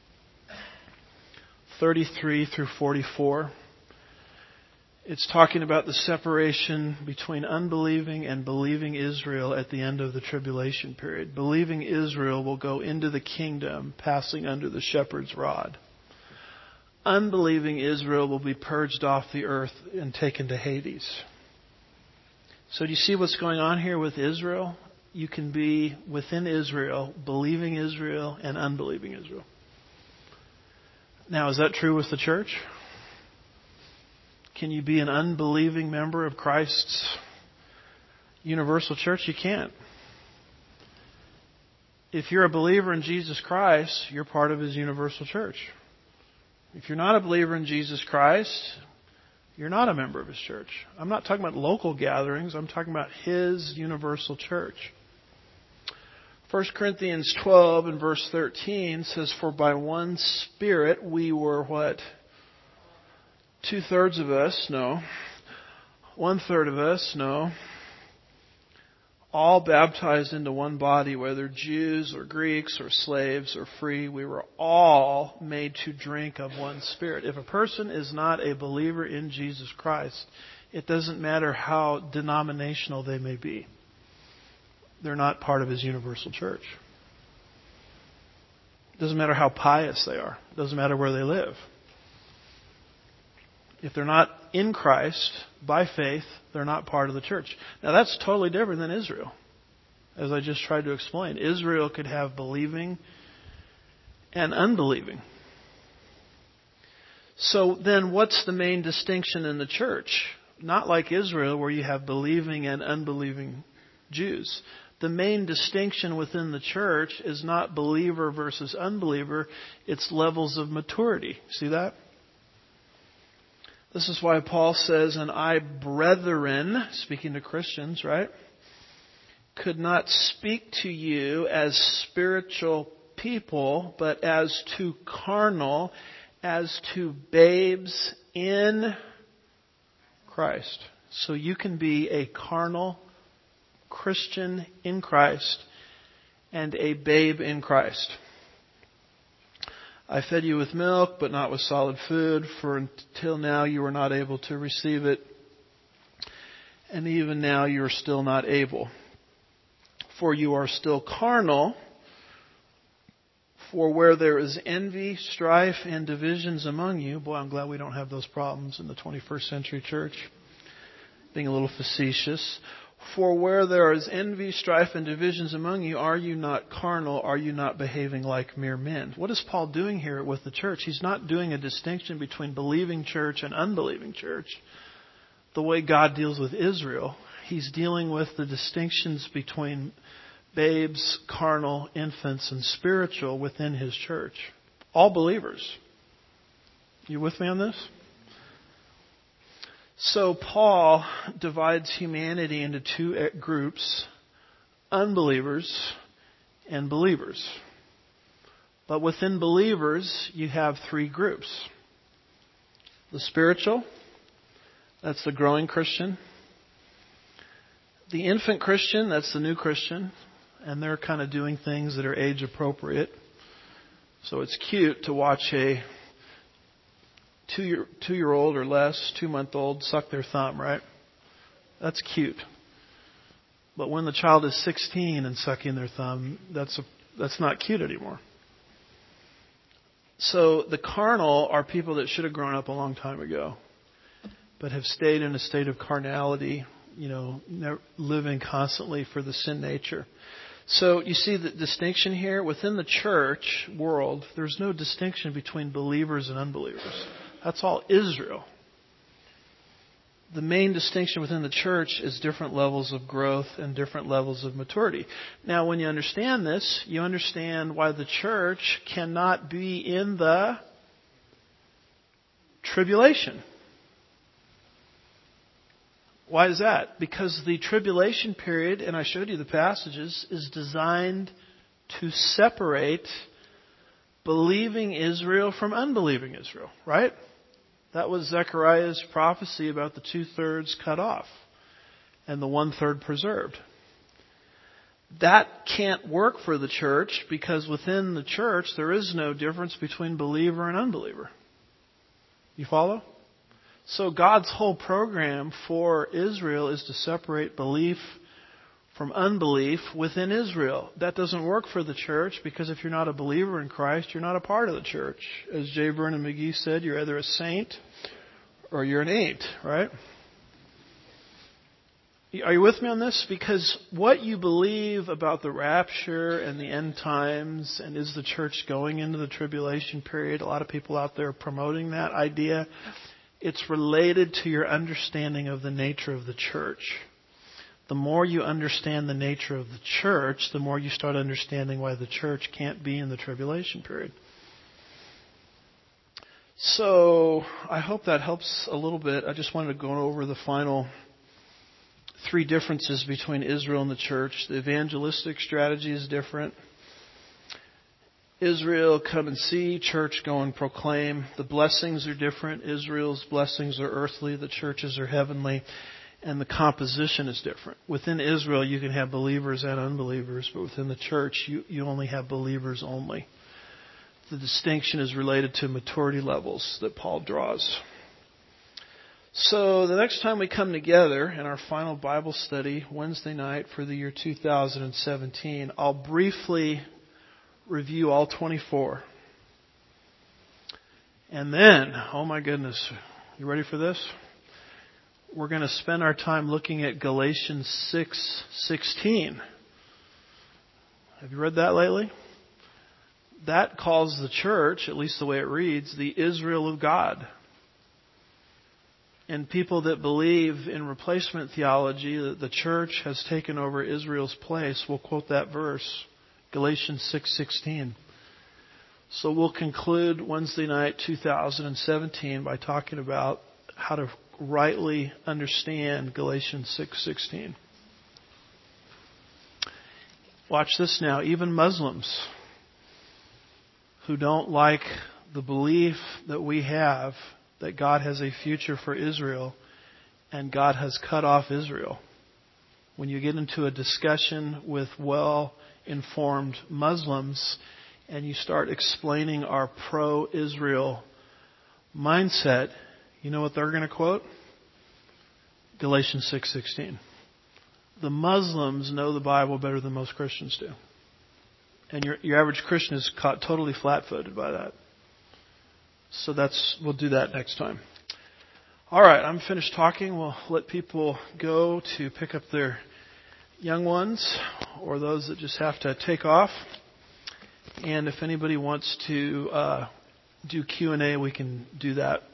thirty-three through forty-four. It's talking about the separation between unbelieving and believing Israel at the end of the tribulation period. Believing Israel will go into the kingdom, passing under the shepherd's rod. Unbelieving Israel will be purged off the earth and taken to Hades. So do you see what's going on here with Israel? You can be within Israel, believing Israel and unbelieving Israel. Now, is that true with the church? Can you be an unbelieving member of Christ's universal church? You can't. If you're a believer in Jesus Christ, you're part of His universal church. If you're not a believer in Jesus Christ, you're not a member of His church. I'm not talking about local gatherings. I'm talking about His universal church. First Corinthians twelve and verse thirteen says, "For by one Spirit we were" what? Two-thirds of us? No. One-third of us? No. All baptized into one body, whether Jews or Greeks or slaves or free. We were all made to drink of one Spirit. If a person is not a believer in Jesus Christ, it doesn't matter how denominational they may be. They're not part of His universal church. It doesn't matter how pious they are. It doesn't matter where they live. If they're not in Christ, by faith, they're not part of the church. Now that's totally different than Israel, as I just tried to explain. Israel could have believing and unbelieving. So then what's the main distinction in the church? Not like Israel, where you have believing and unbelieving Jews. The main distinction within the church is not believer versus unbeliever. It's levels of maturity. See that? This is why Paul says, "And I, brethren," speaking to Christians, right, "could not speak to you as spiritual people, but as to carnal, as to babes in Christ." So you can be a carnal Christian in Christ and a babe in Christ. "I fed you with milk, but not with solid food, for until now you were not able to receive it, and even now you are still not able. For you are still carnal, for where there is envy, strife, and divisions among you," boy, I'm glad we don't have those problems in the twenty-first century church, being a little facetious. "For where there is envy, strife, and divisions among you, are you not carnal? Are you not behaving like mere men?" What is Paul doing here with the church? He's not doing a distinction between believing church and unbelieving church. The way God deals with Israel, He's dealing with the distinctions between babes, carnal, infants, and spiritual within His church. All believers. You with me on this? So Paul divides humanity into two groups, unbelievers and believers. But within believers, you have three groups. The spiritual, that's the growing Christian. The infant Christian, that's the new Christian. And they're kind of doing things that are age appropriate. So it's cute to watch a Two year, two-year-old or less, two-month-old, suck their thumb, right? That's cute. But when the child is sixteen and sucking their thumb, that's a, that's not cute anymore. So the carnal are people that should have grown up a long time ago, but have stayed in a state of carnality, you know, living constantly for the sin nature. So you see the distinction here within the church world. There's no distinction between believers and unbelievers. That's all Israel. the main distinction within the church is different levels of growth and different levels of maturity. Now, when you understand this, you understand why the church cannot be in the tribulation. Why is that? Because the tribulation period, and I showed you the passages, is designed to separate believing Israel from unbelieving Israel, right? That was Zechariah's prophecy about the two-thirds cut off and the one-third preserved. That can't work for the church because within the church there is no difference between believer and unbeliever. You follow? So God's whole program for Israel is to separate belief from unbelief within Israel. That doesn't work for the church because if you're not a believer in Christ, you're not a part of the church. As J. Vernon McGee said, you're either a saint or you're an ain't, right? Are you with me on this? Because what you believe about the rapture and the end times and is the church going into the tribulation period, a lot of people out there are promoting that idea. It's related to your understanding of the nature of the church. The more you understand the nature of the church, the more you start understanding why the church can't be in the tribulation period. So I hope that helps a little bit. I just wanted to go over the final three differences between Israel and the church. The evangelistic strategy is different. Israel, come and see. Church, go and proclaim. The blessings are different. Israel's blessings are earthly. The churches are heavenly. And the composition is different. Within Israel, you can have believers and unbelievers, but within the church, you, you only have believers only. The distinction is related to maturity levels that Paul draws. So the next time we come together in our final Bible study, Wednesday night for the year two thousand seventeen, I'll briefly review all twenty-four. And then, oh my goodness, you ready for this? We're going to spend our time looking at Galatians six sixteen. Have you read that lately? That calls the church, at least the way it reads, the Israel of God. And people that believe in replacement theology, that the church has taken over Israel's place, will quote that verse, Galatians six sixteen. So we'll conclude Wednesday night two thousand seventeen by talking about how to rightly understand Galatians six sixteen. Watch this now. Even Muslims who don't like the belief that we have that God has a future for Israel and God has cut off Israel. When you get into a discussion with well-informed Muslims and you start explaining our pro-Israel mindset, you know what they're going to quote? Galatians six sixteen. The Muslims know the Bible better than most Christians do. And your, your average Christian is caught totally flat-footed by that. So that's we'll do that next time. All right, I'm finished talking. We'll let people go to pick up their young ones or those that just have to take off. And if anybody wants to uh, do Q and A, we can do that